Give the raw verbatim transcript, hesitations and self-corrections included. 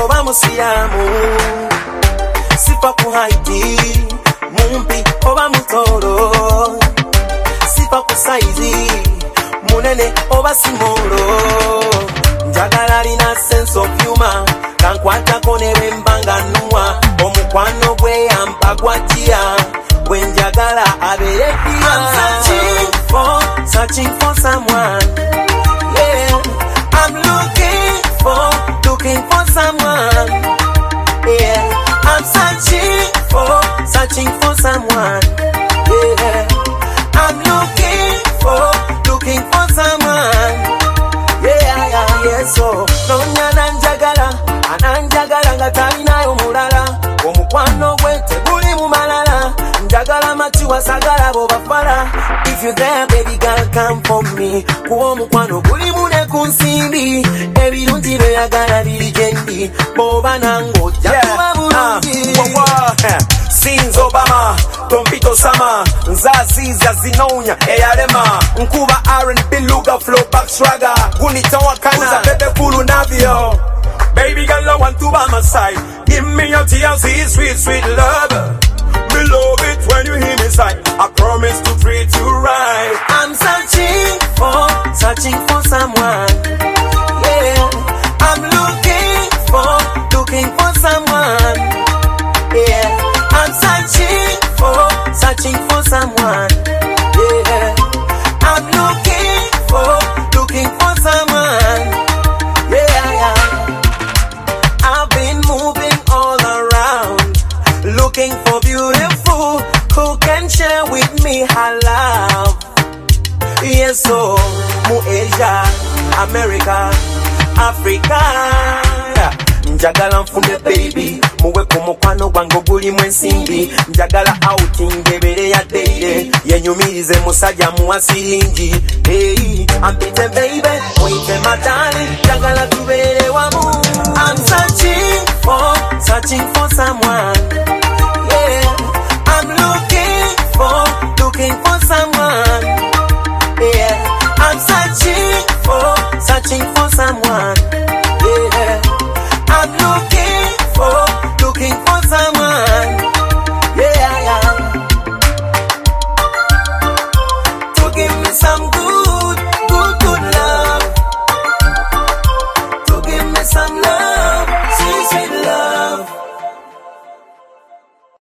oba musiyamu sifa ku haiti mumpi oba mutoro sifa ku saizi munene oba simoro njagala alina sense of humor kankwatako ne bembanga nnuwa omukwano gwe yampa gwatia bwenjagala abeere pia. I'm searching for, searching for someone. Yeah, I'm looking for, looking for someone. Yeah, I'm searching for, searching for someone. Yeah, I'm looking for, looking for someone. Yeah, yeah, yeah. So, nonya nanjagala, ananjagala nga talinayo mulala. Omukwano gwe teguli mu malala. Njagala machiwa sagala bobafala. If you there, baby girl, come for me. Kuwa mukwano guli mune kunsimbi. Ebirungi beyagala biri jendi. Boba nango jakuwa bulungi. Sins Obama, Tompito Sama, Nzaziza Zinonya, Eyalema, Nkuba R and B Luga Flow Back Swagger, Gunita Wakana, Uza Pepe Pulu Navio. Baby girl, I want to by my side. Give me your T L C, sweet, sweet love. Me love it when you hear me sigh. I promise to treat you right. I'm searching for, searching for someone. Yeah, I'm looking for, looking for someone. Yeah, I'm searching for, searching for someone. Yeah, I'm looking for, looking for someone. Yeah, yeah. I've been moving all around, looking for beautiful who can share with me her love. Yes, so mu Asia, America, Africa. Njagala mfunde baby, muwe kumukwano gwango guli mwensimbi. Njagala outing ebere ya deire, yenyumirize musajja muwa siringi. Hey, ampite baby, muite matali, njagala tubere wamu. I'm searching for, searching for someone. Yeah, I'm looking for, looking for someone. Yeah, I'm searching for, searching for someone. Yeah, I'm looking for, looking for someone. Yeah, yeah. To give me some good, good, good love. To give me some love, sweet, sweet love.